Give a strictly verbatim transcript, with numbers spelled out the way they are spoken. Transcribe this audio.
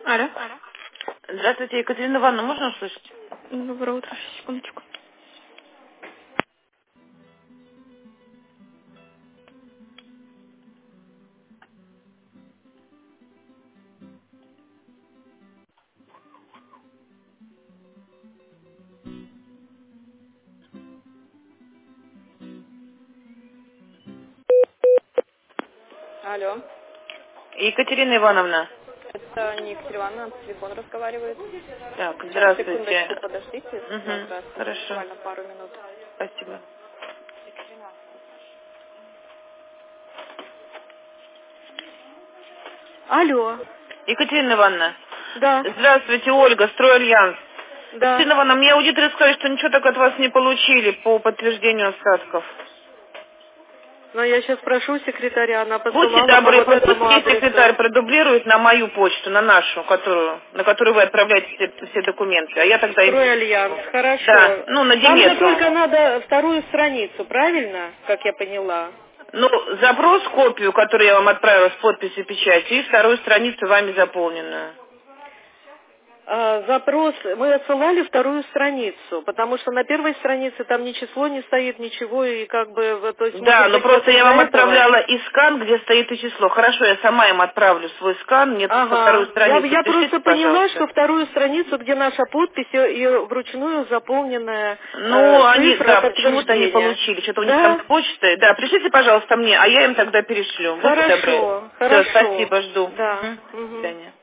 Алло. Здравствуйте, Екатерина Ивановна, можно услышать? Доброе утро, секундочку. Алло. Екатерина Ивановна. Это не Екатерина Ивановна, телефон разговаривает. Так, Сейчас, здравствуйте. секундочку, подождите. Да, Угу, здравствуйте. хорошо. Буквально пару минут. Спасибо. Алло. Екатерина Ивановна. Да, Здравствуйте, Ольга, Стройальянс. да. Екатерина Ивановна, мне аудиторы сказали, что ничего так от вас не получили по подтверждению остатков. Но я сейчас прошу секретаря, она Будьте посылала по добры, вот этому пусть секретарь адресу. продублирует на мою почту, на нашу, которую, на которую вы отправляете все, все документы, а я тогда им... Стройальянс, Да, хорошо. ну, на Там же Диметру. только надо вторую страницу, правильно? Как я поняла. Ну, запрос, копию, которую я вам отправила с подписью и печатью, и вторую страницу вами заполненную. А, запрос, мы отсылали вторую страницу, потому что на первой странице там ни число не стоит, ничего, и как бы, в- то есть, Да, может но быть, вот просто я из-за вам этого. отправляла и скан, где стоит и число. Хорошо, я сама им отправлю свой скан, мне только вторую Ага, я, страницу я пришлите, просто поняла, пожалуйста. что вторую страницу, где наша подпись и, и вручную заполненная Ну, э, они, цифра да, почему-то не подтверждения. получили. Что-то у них там Да, с почтой. Да, пришлите, пожалуйста, мне, а я им тогда перешлю. Будьте добры. хорошо, Все, хорошо, спасибо, жду. да. Мгм. До Мгм. свидания.